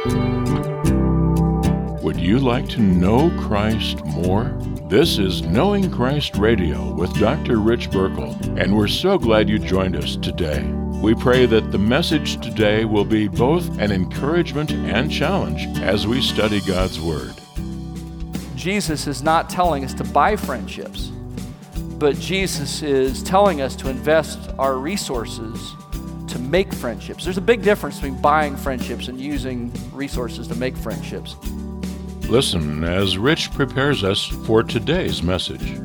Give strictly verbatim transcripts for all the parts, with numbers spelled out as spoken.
Would you like to know Christ more? This is Knowing Christ Radio with Doctor Rich Burkle, and we're so glad you joined us today. We pray that the message today will be both an encouragement and challenge as we study God's Word. Jesus is not telling us to buy friendships, but Jesus is telling us to invest our resources to make friendships. There's a big difference between buying friendships and using resources to make friendships. Listen as Rich prepares us for today's message.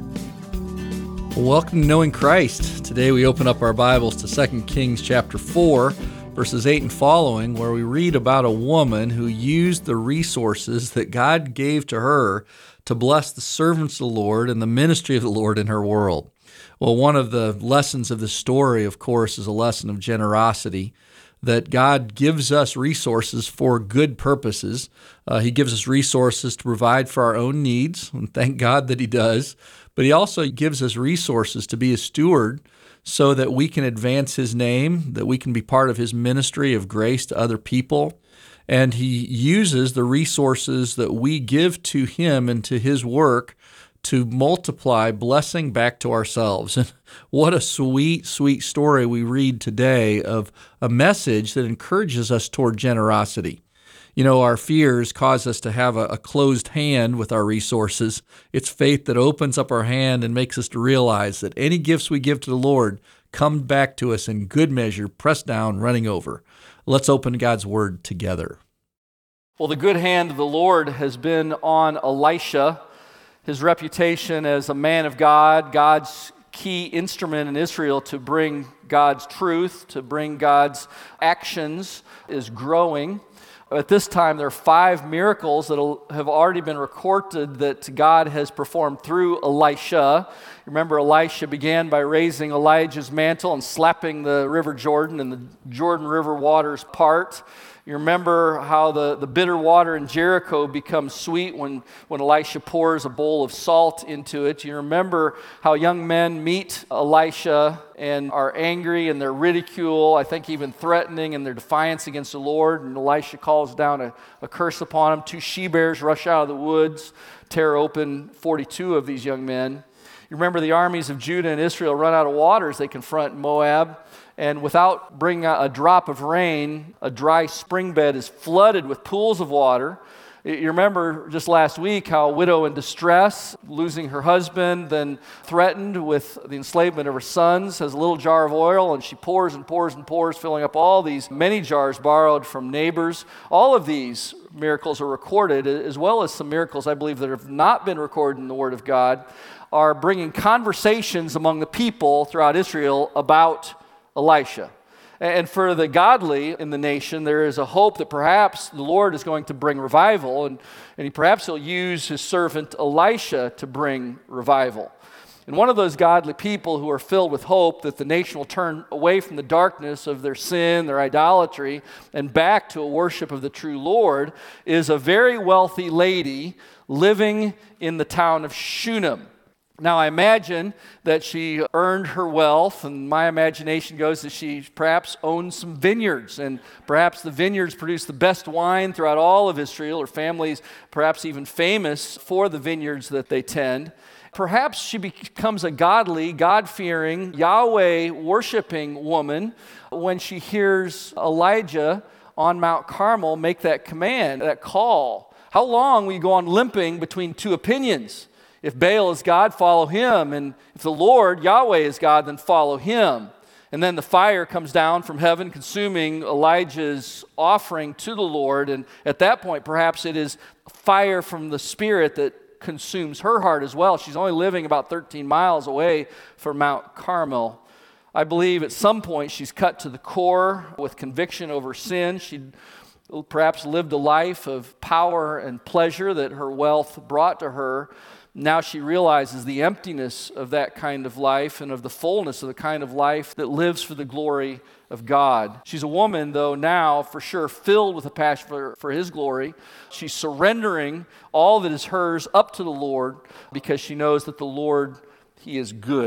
Welcome to Knowing Christ. Today we open up our Bibles to Second Kings chapter four, verses eight and following, where we read about a woman who used the resources that God gave to her to bless the servants of the Lord and the ministry of the Lord in her world. Well, one of the lessons of this story, of course, is a lesson of generosity, that God gives us resources for good purposes. Uh, he gives us resources to provide for our own needs, and thank God that He does. But He also gives us resources to be a steward so that we can advance His name, that we can be part of His ministry of grace to other people. And He uses the resources that we give to Him and to His work to multiply blessing back to ourselves. And what a sweet, sweet story we read today of a message that encourages us toward generosity. You know, our fears cause us to have a, a closed hand with our resources. It's faith that opens up our hand and makes us to realize that any gifts we give to the Lord come back to us in good measure, pressed down, running over. Let's open God's Word together. Well, the good hand of the Lord has been on Elisha. His reputation as a man of God, God's key instrument in Israel to bring God's truth, to bring God's actions, is growing. At this time, there are five miracles that have already been recorded that God has performed through Elisha. Remember, Elisha began by raising Elijah's mantle and slapping the river Jordan, and the Jordan River waters part. You remember how the, the bitter water in Jericho becomes sweet when, when Elisha pours a bowl of salt into it. You remember how young men meet Elisha and are angry in their ridicule, I think even threatening in their defiance against the Lord. And Elisha calls down a, a curse upon them. Two she-bears rush out of the woods, tear open forty-two of these young men. You remember the armies of Judah and Israel run out of water as they confront Moab. And without bringing a drop of rain, a dry spring bed is flooded with pools of water. You remember just last week how a widow in distress, losing her husband, then threatened with the enslavement of her sons, has a little jar of oil, and she pours and pours and pours, filling up all these many jars borrowed from neighbors. All of these miracles are recorded, as well as some miracles I believe that have not been recorded in the Word of God, are bringing conversations among the people throughout Israel about Elisha. And for the godly in the nation, there is a hope that perhaps the Lord is going to bring revival, and, and he perhaps he'll use his servant Elisha to bring revival. And one of those godly people who are filled with hope that the nation will turn away from the darkness of their sin, their idolatry, and back to a worship of the true Lord is a very wealthy lady living in the town of Shunem. Now, I imagine that she earned her wealth, and my imagination goes that she perhaps owned some vineyards, and perhaps the vineyards produce the best wine throughout all of Israel, or families perhaps even famous for the vineyards that they tend. Perhaps she becomes a godly, God-fearing, Yahweh-worshiping woman when she hears Elijah on Mount Carmel make that command, that call. How long will you go on limping between two opinions? If Baal is God, follow him. And if the Lord, Yahweh, is God, then follow him. And then the fire comes down from heaven, consuming Elijah's offering to the Lord. And at that point, perhaps it is fire from the Spirit that consumes her heart as well. She's only living about thirteen miles away from Mount Carmel. I believe at some point she's cut to the core with conviction over sin. She'd perhaps lived a life of power and pleasure that her wealth brought to her. Now she realizes the emptiness of that kind of life and of the fullness of the kind of life that lives for the glory of God. She's a woman, though, now for sure filled with a passion for, for His glory. She's surrendering all that is hers up to the Lord because she knows that the Lord, He is good.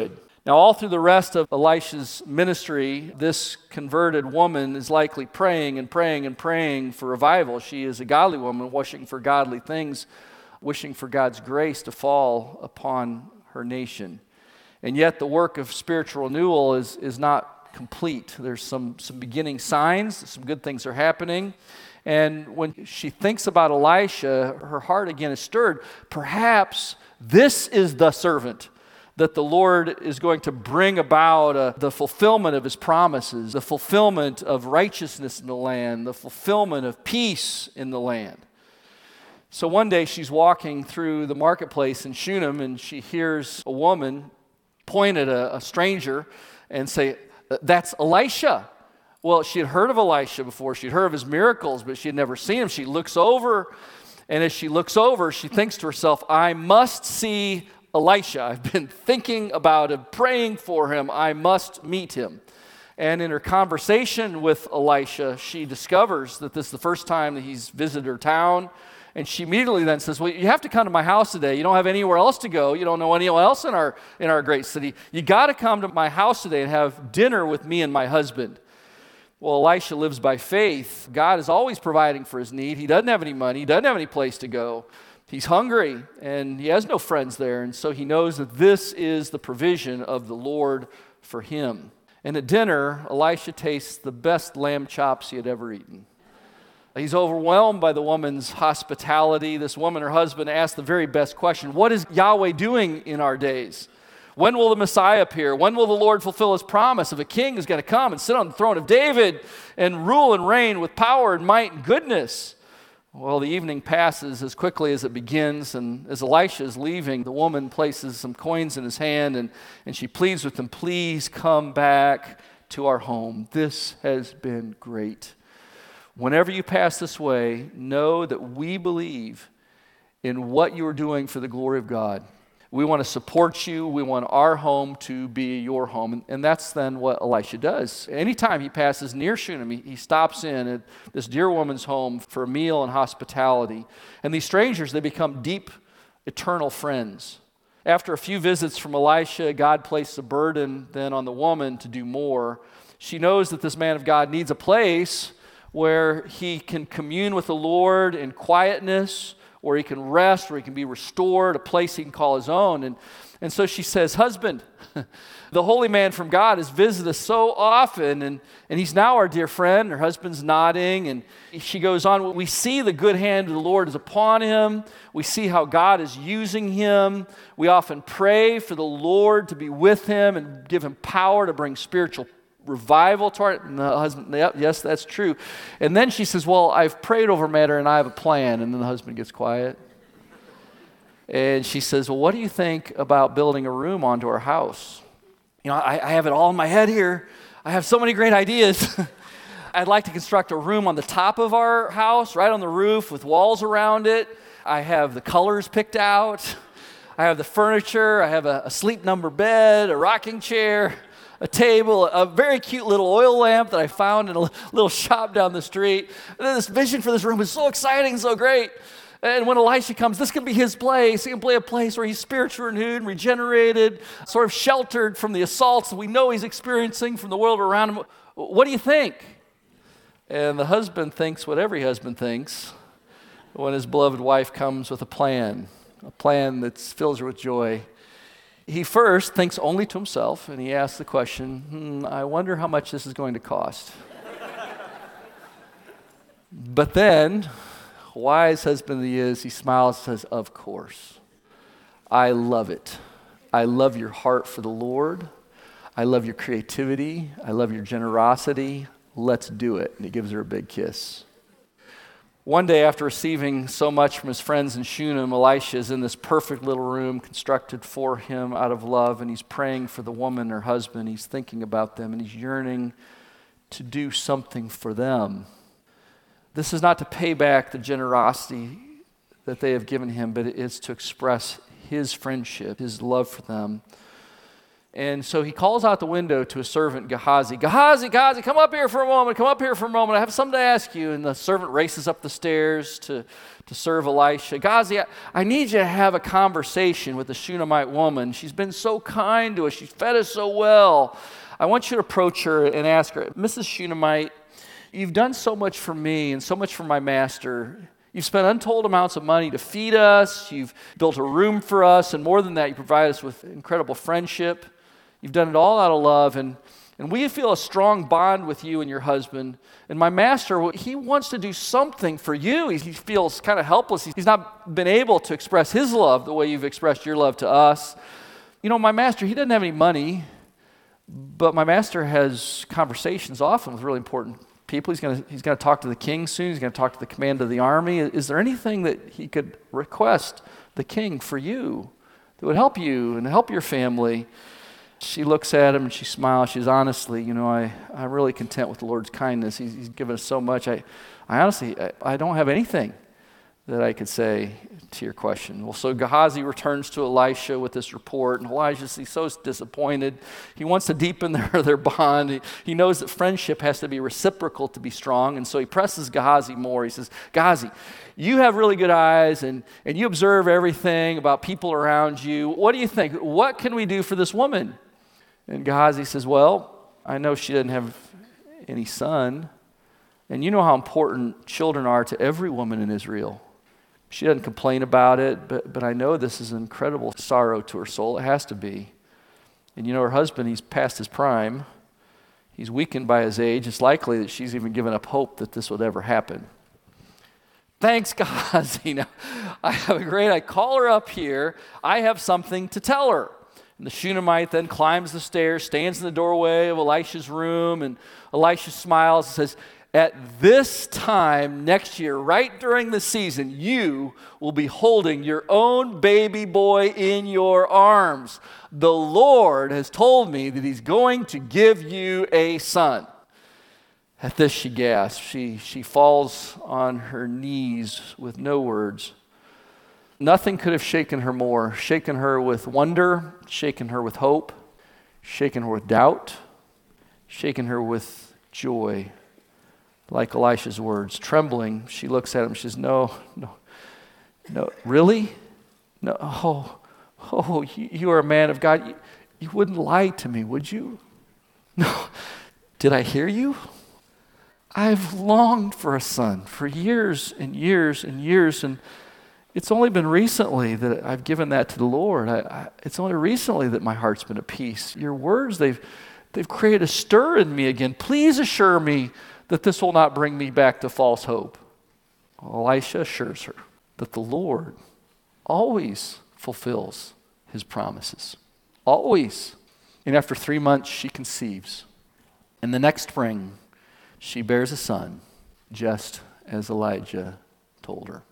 Now, all through the rest of Elisha's ministry, this converted woman is likely praying and praying and praying for revival. She is a godly woman, wishing for godly things, wishing for God's grace to fall upon her nation. And yet the work of spiritual renewal is, is not complete. There's some, some beginning signs, some good things are happening. And when she thinks about Elisha, her heart again is stirred. Perhaps this is the servant that the Lord is going to bring about uh, the fulfillment of his promises, the fulfillment of righteousness in the land, the fulfillment of peace in the land. So one day she's walking through the marketplace in Shunem, and she hears a woman point at a, a stranger and say, "That's Elisha." Well, she had heard of Elisha before. She'd heard of his miracles, but she had never seen him. She looks over, and as she looks over, she thinks to herself, "I must see Elisha. I've been thinking about him, praying for him. I must meet him." And in her conversation with Elisha, she discovers that this is the first time that he's visited her town. And she immediately then says, "Well, you have to come to my house today. You don't have anywhere else to go. You don't know anyone else in our, in our great city. You got to come to my house today and have dinner with me and my husband." Well, Elisha lives by faith. God is always providing for his need. He doesn't have any money. He doesn't have any place to go. He's hungry, and he has no friends there, and so he knows that this is the provision of the Lord for him. And at dinner, Elisha tastes the best lamb chops he had ever eaten. He's overwhelmed by the woman's hospitality. This woman, her husband, asked the very best question: what is Yahweh doing in our days? When will the Messiah appear? When will the Lord fulfill his promise of a king who's going to come and sit on the throne of David and rule and reign with power and might and goodness? Well, the evening passes as quickly as it begins, and as Elisha is leaving, the woman places some coins in his hand, and, and she pleads with him, "Please come back to our home. This has been great. Whenever you pass this way, know that we believe in what you are doing for the glory of God. We want to support you. We want our home to be your home." And, and that's then what Elisha does. Anytime he passes near Shunem, he, he stops in at this dear woman's home for a meal and hospitality. And these strangers, they become deep, eternal friends. After a few visits from Elisha, God placed a burden then on the woman to do more. She knows that this man of God needs a place where he can commune with the Lord in quietness, where he can rest, where he can be restored, a place he can call his own. And, and so she says, "Husband, the holy man from God has visited us so often, and, and he's now our dear friend." Her husband's nodding, and she goes on, "We see the good hand of the Lord is upon him. We see how God is using him. We often pray for the Lord to be with him and give him power to bring spiritual revival to our," and the husband, "Yep, yes, that's true." And then she says, "Well, I've prayed over matter and I have a plan." And then the husband gets quiet. And she says, "Well, what do you think about building a room onto our house? You know, I, I have it all in my head here. I have so many great ideas. I'd like to construct a room on the top of our house, right on the roof with walls around it. I have the colors picked out. I have the furniture. I have a, a sleep number bed, a rocking chair, a table, a very cute little oil lamp that I found in a little shop down the street. And then this vision for this room is so exciting, so great. And when Elisha comes, this can be his place. He can play a place where he's spiritually renewed and regenerated, sort of sheltered from the assaults that we know he's experiencing from the world around him. What do you think?" And the husband thinks what every husband thinks when his beloved wife comes with a plan, a plan that fills her with joy. He first thinks only to himself, and he asks the question, hmm, "I wonder how much this is going to cost." But then, wise husband that he is, he smiles and says, "Of course. I love it. I love your heart for the Lord. I love your creativity. I love your generosity. Let's do it." And he gives her a big kiss. One day, after receiving so much from his friends in Shunem, Elisha is in this perfect little room constructed for him out of love, and he's praying for the woman, her husband. He's thinking about them, and he's yearning to do something for them. This is not to pay back the generosity that they have given him, but it is to express his friendship, his love for them. And so he calls out the window to his servant Gehazi. Gehazi, Gehazi, come up here for a moment. Come up here for a moment. I have something to ask you. And the servant races up the stairs to, to serve Elisha. Gehazi, I, I need you to have a conversation with the Shunammite woman. She's been so kind to us. She's fed us so well. I want you to approach her and ask her, Missus Shunammite, you've done so much for me and so much for my master. You've spent untold amounts of money to feed us. You've built a room for us. And more than that, you provide us with incredible friendship. You've done it all out of love, and, and we feel a strong bond with you and your husband. And my master, he wants to do something for you. He, he feels kind of helpless. He's not been able to express his love the way you've expressed your love to us. You know, my master, he doesn't have any money, but my master has conversations often with really important people. He's going to he's going to talk to the king soon. He's going to talk to the commander of the army. Is there anything that he could request the king for you that would help you and help your family? She looks at him and she smiles. She's honestly, you know, I, I'm really content with the Lord's kindness. He's, he's given us so much. I, I honestly, I, I don't have anything that I could say to your question. Well, so Gehazi returns to Elisha with this report, and Elisha's he's so disappointed. He wants to deepen their, their bond. He, he knows that friendship has to be reciprocal to be strong, and so he presses Gehazi more. He says, Gehazi, you have really good eyes, and, and you observe everything about people around you. What do you think? What can we do for this woman? And Gehazi says, well, I know she doesn't have any son, and you know how important children are to every woman in Israel. She doesn't complain about it, but, but I know this is an incredible sorrow to her soul. It has to be. And you know, her husband, he's past his prime. He's weakened by his age. It's likely that she's even given up hope that this would ever happen. Thanks, Gehazi. Now, I have a great, I call her up here. I have something to tell her. And the Shunammite then climbs the stairs, stands in the doorway of Elisha's room, and Elisha smiles and says, at this time next year, right during the season, you will be holding your own baby boy in your arms. The Lord has told me that he's going to give you a son. At this she gasps. She, she falls on her knees with no words. Nothing could have shaken her more, shaken her with wonder, shaken her with hope, shaken her with doubt, shaken her with joy. Like Elisha's words, trembling, she looks at him. She says, no, no, no, really? No, oh, oh, you, you are a man of God. You, you wouldn't lie to me, would you? No, did I hear you? I've longed for a son for years and years and years, and it's only been recently that I've given that to the Lord. I, I, it's only recently that my heart's been at peace. Your words, they've, they've created a stir in me again. Please assure me that this will not bring me back to false hope. Elisha assures her that the Lord always fulfills his promises. Always. And after three months, she conceives. And the next spring, she bears a son, just as Elijah told her.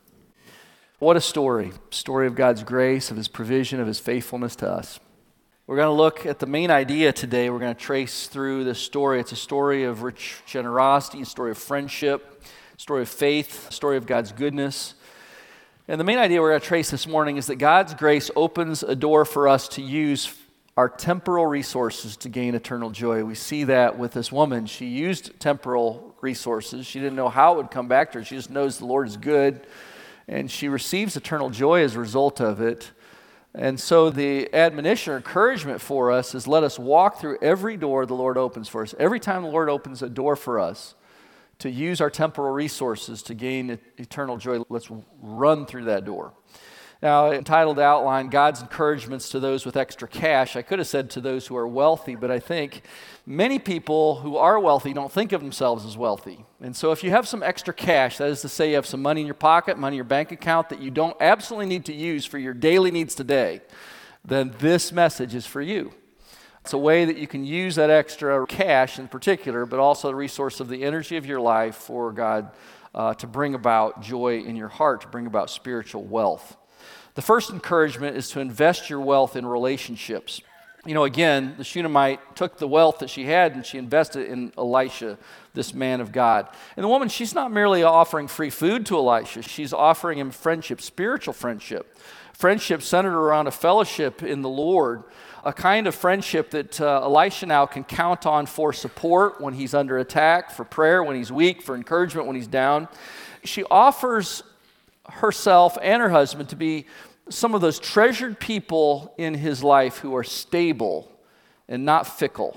What a story. Story of God's grace, of his provision, of his faithfulness to us. We're going to look at the main idea today. We're going to trace through this story. It's a story of rich generosity, a story of friendship, a story of faith, a story of God's goodness. And the main idea we're going to trace this morning is that God's grace opens a door for us to use our temporal resources to gain eternal joy. We see that with this woman. She used temporal resources. She didn't know how it would come back to her. She just knows the Lord is good, and she receives eternal joy as a result of it. And so the admonition or encouragement for us is let us walk through every door the Lord opens for us. Every time the Lord opens a door for us to use our temporal resources to gain eternal joy, let's run through that door. Now, entitled outline, God's encouragements to those with extra cash. I could have said to those who are wealthy, but I think many people who are wealthy don't think of themselves as wealthy. And so if you have some extra cash, that is to say you have some money in your pocket, money in your bank account that you don't absolutely need to use for your daily needs today, then this message is for you. It's a way that you can use that extra cash in particular, but also the resource of the energy of your life for God uh, to bring about joy in your heart, to bring about spiritual wealth. The first encouragement is to invest your wealth in relationships. You know, again, the Shunammite took the wealth that she had and she invested in Elisha, this man of God. And the woman, she's not merely offering free food to Elisha. She's offering him friendship, spiritual friendship. Friendship centered around a fellowship in the Lord, a kind of friendship that uh, Elisha now can count on for support when he's under attack, for prayer when he's weak, for encouragement when he's down. She offers herself and her husband to be some of those treasured people in his life who are stable and not fickle,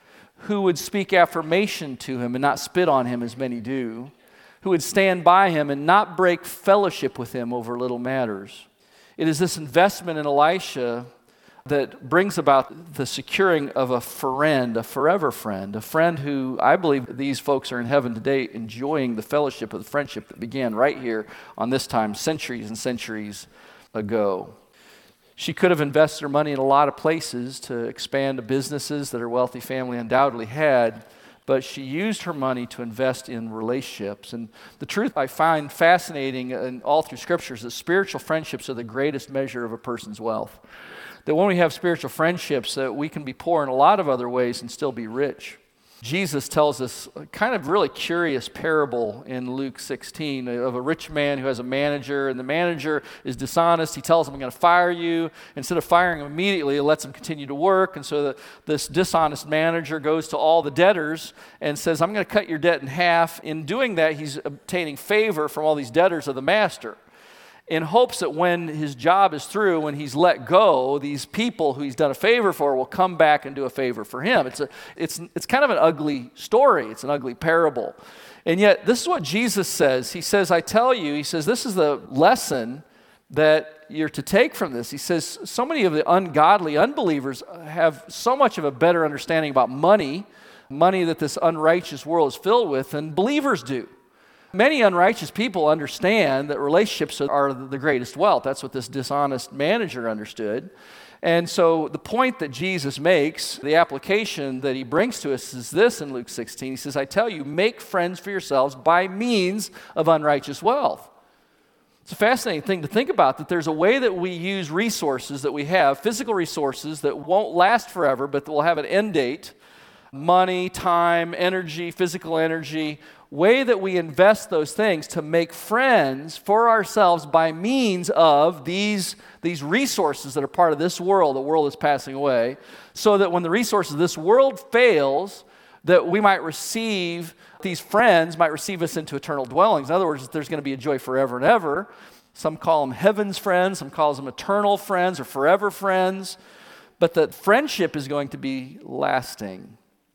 who would speak affirmation to him and not spit on him as many do, who would stand by him and not break fellowship with him over little matters. It is this investment in Elisha that brings about the securing of a friend, a forever friend, a friend who I believe these folks are in heaven today enjoying the fellowship of the friendship that began right here on this time, centuries and centuries ago. She could have invested her money in a lot of places to expand the businesses that her wealthy family undoubtedly had, but she used her money to invest in relationships. And the truth I find fascinating in all through Scripture is that spiritual friendships are the greatest measure of a person's wealth. That when we have spiritual friendships, that we can be poor in a lot of other ways and still be rich. Jesus tells us a kind of really curious parable in Luke sixteen of a rich man who has a manager, and the manager is dishonest. He tells him, I'm going to fire you. Instead of firing him immediately, he lets him continue to work. And so the, this dishonest manager goes to all the debtors and says, I'm going to cut your debt in half. In doing that, he's obtaining favor from all these debtors of the master, in hopes that when his job is through, when he's let go, these people who he's done a favor for will come back and do a favor for him. It's a, it's, it's kind of an ugly story. It's an ugly parable. And yet, this is what Jesus says. He says, I tell you, he says, this is the lesson that you're to take from this. He says, so many of the ungodly unbelievers have so much of a better understanding about money, money that this unrighteous world is filled with, than believers do. Many unrighteous people understand that relationships are the greatest wealth. That's what this dishonest manager understood. And so the point that Jesus makes, the application that he brings to us is this in Luke sixteen. He says, I tell you, make friends for yourselves by means of unrighteous wealth. It's a fascinating thing to think about, that there's a way that we use resources that we have, physical resources that won't last forever, but that will have an end date. Money, time, energy, physical energy, way that we invest those things to make friends for ourselves by means of these, these resources that are part of this world. The world is passing away, so that when the resources of this world fails, that we might receive, these friends might receive us into eternal dwellings. In other words, there's going to be a joy forever and ever. Some call them heaven's friends, some call them eternal friends or forever friends, but that friendship is going to be lasting.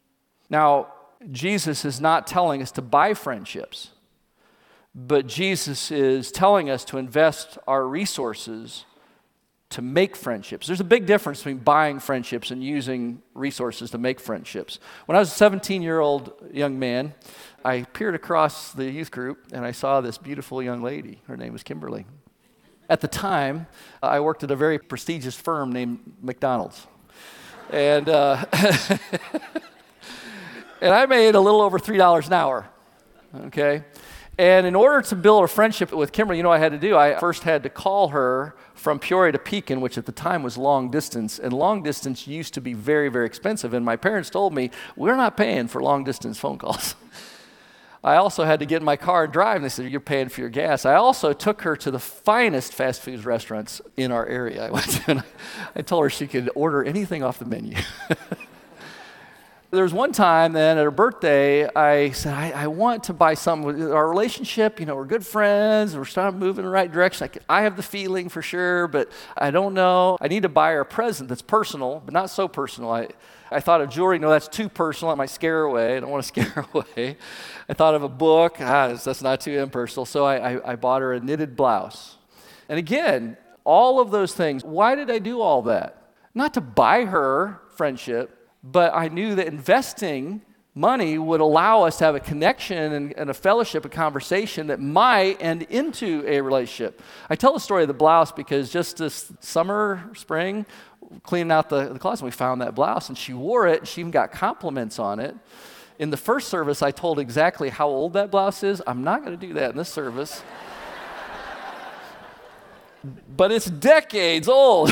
Now, Jesus is not telling us to buy friendships, but Jesus is telling us to invest our resources to make friendships. There's a big difference between buying friendships and using resources to make friendships. When I was a seventeen-year-old young man, I peered across the youth group and I saw this beautiful young lady. Her name was Kimberly. At the time, I worked at a very prestigious firm named McDonald's. And... Uh, And I made a little over three dollars an hour, okay? And in order to build a friendship with Kimberly, you know what I had to do? I first had to call her from Peoria to Pekin, which at the time was long distance. And long distance used to be very, very expensive. And my parents told me, we're not paying for long distance phone calls. I also had to get in my car and drive. And they said, you're paying for your gas. I also took her to the finest fast food restaurants in our area. I went to, and I told her she could order anything off the menu. There was one time then at her birthday, I said, I, I want to buy something with our relationship. You know, we're good friends. We're starting to move in the right direction. I, could, I have the feeling for sure, but I don't know. I need to buy her a present that's personal, but not so personal. I, I thought of jewelry. No, that's too personal. It might scare her away. I don't want to scare her away. I thought of a book. Ah, that's not too impersonal. So I, I, I bought her a knitted blouse. And again, all of those things. Why did I do all that? Not to buy her friendship, but I knew that investing money would allow us to have a connection and, and a fellowship, a conversation that might end into a relationship. I tell the story of the blouse because just this summer, spring, cleaning out the, the closet, we found that blouse, and she wore it, and she even got compliments on it. In the first service, I told exactly how old that blouse is. I'm not going to do that in this service. But it's decades old.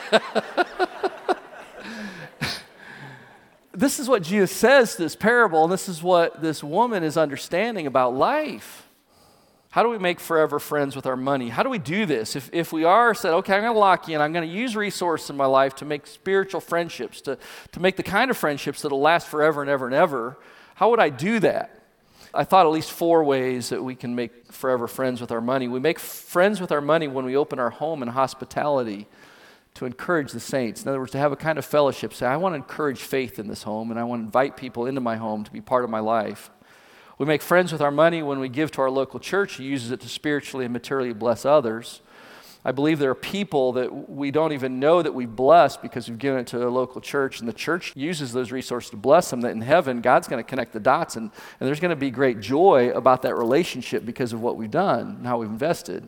This is what Jesus says, this parable, and this is what this woman is understanding about life. How do we make forever friends with our money? How do we do this? If, if we are said, okay, I'm going to lock you in, I'm going to use resources in my life to make spiritual friendships, to, to make the kind of friendships that will last forever and ever and ever, how would I do that? I thought at least four ways that we can make forever friends with our money. We make friends with our money when we open our home in hospitality to encourage the saints. In other words, to have a kind of fellowship. Say, I want to encourage faith in this home, and I want to invite people into my home to be part of my life. We make friends with our money when we give to our local church who uses it to spiritually and materially bless others. I believe there are people that we don't even know that we've blessed because we've given it to a local church, and the church uses those resources to bless them, that in heaven, God's going to connect the dots, and, and there's going to be great joy about that relationship because of what we've done and how we've invested.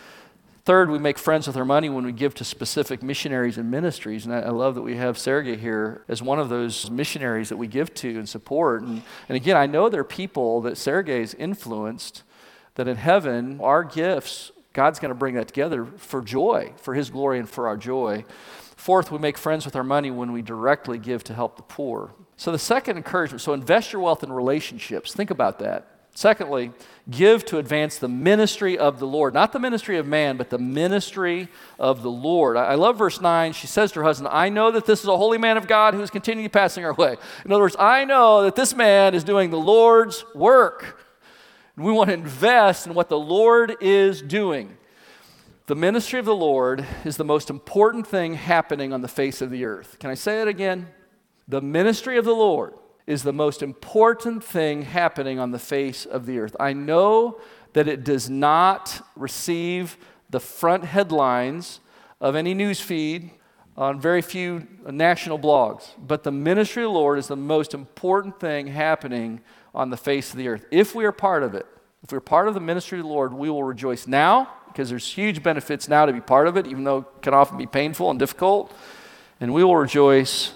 Third, we make friends with our money when we give to specific missionaries and ministries. And I, I love that we have Sergey here as one of those missionaries that we give to and support. And, and again, I know there are people that Sergey's influenced that in heaven, our gifts, God's going to bring that together for joy, for His glory and for our joy. Fourth, we make friends with our money when we directly give to help the poor. So the second encouragement, so invest your wealth in relationships. Think about that. Secondly, give to advance the ministry of the Lord. Not the ministry of man, but the ministry of the Lord. I love verse nine. She says to her husband, I know that this is a holy man of God who is continually passing our way. In other words, I know that this man is doing the Lord's work. And we want to invest in what the Lord is doing. The ministry of the Lord is the most important thing happening on the face of the earth. Can I say it again? The ministry of the Lord is the most important thing happening on the face of the earth. I know that it does not receive the front headlines of any news feed on very few national blogs, but the ministry of the Lord is the most important thing happening on the face of the earth. If we are part of it, if we're part of the ministry of the Lord, we will rejoice now, because there's huge benefits now to be part of it, even though it can often be painful and difficult, and we will rejoice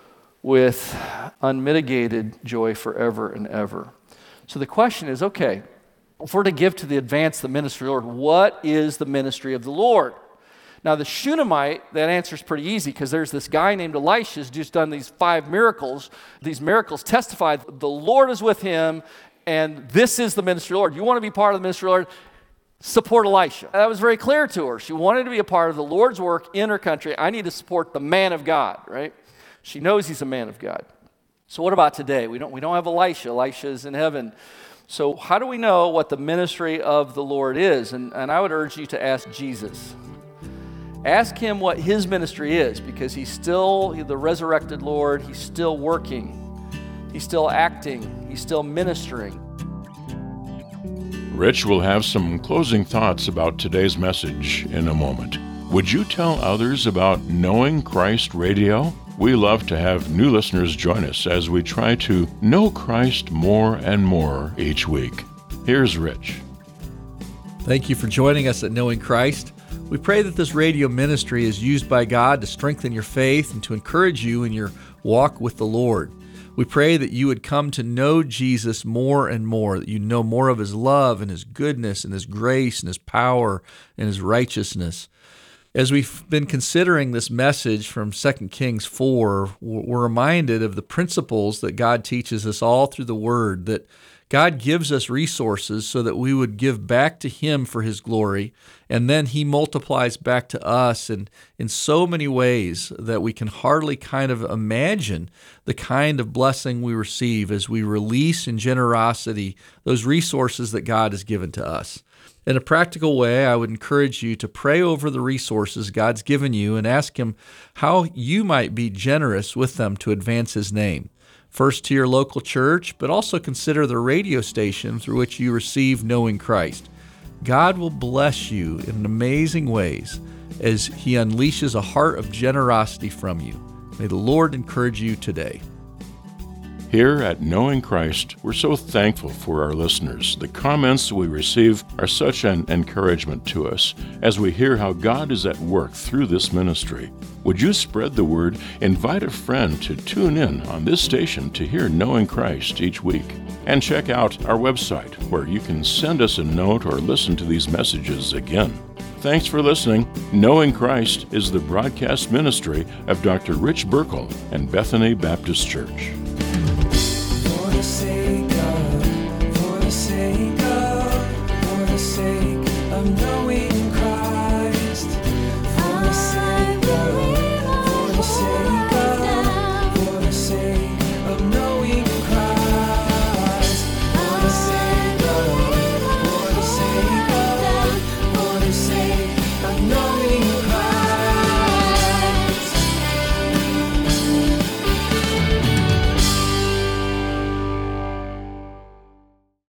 with unmitigated joy forever and ever. So the question is, okay, if we're to give to the advance the ministry of the Lord, what is the ministry of the Lord? Now the Shunammite, that answer is pretty easy, because there's this guy named Elisha who's just done these five miracles. These miracles testify the Lord is with him, and this is the ministry of the Lord. You want to be part of the ministry of the Lord? Support Elisha. That was very clear to her. She wanted to be a part of the Lord's work in her country. I need to support the man of God, right? She knows he's a man of God. So what about today? We don't, we don't have Elisha. Elisha is in heaven. So how do we know what the ministry of the Lord is? And, and I would urge you to ask Jesus. Ask him what his ministry is, because he's still the resurrected Lord. He's still working. He's still acting. He's still ministering. Rich will have some closing thoughts about today's message in a moment. Would you tell others about Knowing Christ Radio? We love to have new listeners join us as we try to know Christ more and more each week. Here's Rich. Thank you for joining us at Knowing Christ. We pray that this radio ministry is used by God to strengthen your faith and to encourage you in your walk with the Lord. We pray that you would come to know Jesus more and more, that you know more of His love and His goodness and His grace and His power and His righteousness. As we've been considering this message from Second Kings four, we're reminded of the principles that God teaches us all through the Word, that God gives us resources so that we would give back to Him for His glory, and then He multiplies back to us in, in so many ways that we can hardly kind of imagine the kind of blessing we receive as we release in generosity those resources that God has given to us. In a practical way, I would encourage you to pray over the resources God's given you and ask Him how you might be generous with them to advance His name. First to your local church, but also consider the radio station through which you receive Knowing Christ. God will bless you in amazing ways as He unleashes a heart of generosity from you. May the Lord encourage you today. Here at Knowing Christ, we're so thankful for our listeners. The comments we receive are such an encouragement to us as we hear how God is at work through this ministry. Would you spread the word? Invite a friend to tune in on this station to hear Knowing Christ each week. And check out our website, where you can send us a note or listen to these messages again. Thanks for listening. Knowing Christ is the broadcast ministry of Doctor Rich Burkle and Bethany Baptist Church. Say